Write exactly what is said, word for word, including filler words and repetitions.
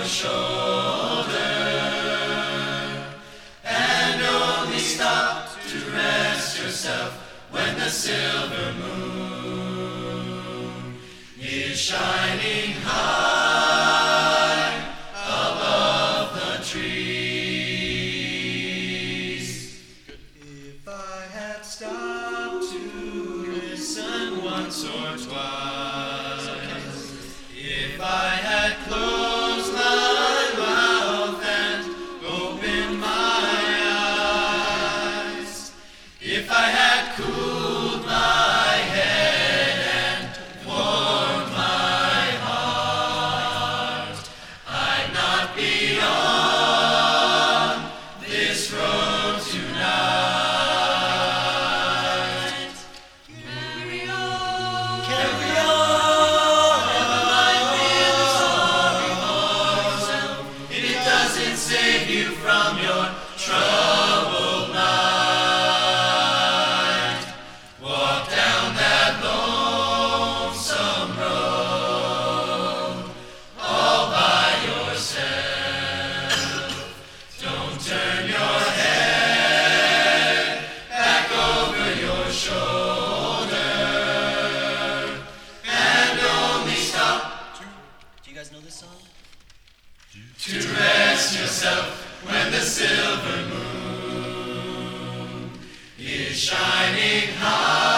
shoulder, and only stop to rest yourself when the silver moon is shining high above the trees. If I had stopped to listen once or twice, if I had closed my mouth and opened my eyes, if I had cooled my head and warmed my heart, I'd not be on this road tonight. Carry on, carry on, never mind being sorry for yourself. It doesn't save you from your troubled night. Walk down that lonesome road all by yourself. Don't turn your head back over your shoulder, and only stop. Do you guys know this song? To rest yourself when the silver moon is shining high